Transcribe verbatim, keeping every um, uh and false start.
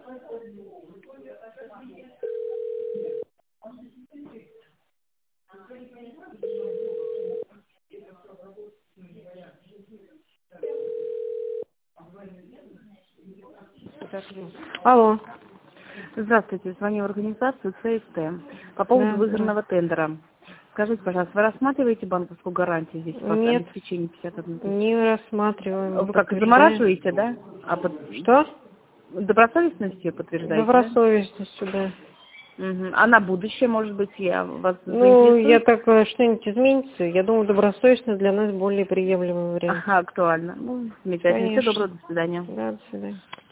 Алло. Здравствуйте, звоню в организацию ЦСТ по поводу Да, выигранного да. тендера. Скажите, пожалуйста, вы рассматриваете банковскую гарантию здесь у вас Нет, обеспечение пятьдесят одна тысяча? не рассматриваем. Вы как, Подтверждаем. замораживаете, да? А под... Что? Добросовестностью подтверждаете, да? Добросовестностью, да. Угу. А на будущее, может быть, я вас Ну, я заинтересую? так, э, что-нибудь изменится. Я думаю, добросовестно для нас более приемлемый вариант. Ага, актуально. Ну, замечательно. Всего Конечно. доброго, до свидания. Да, до свидания.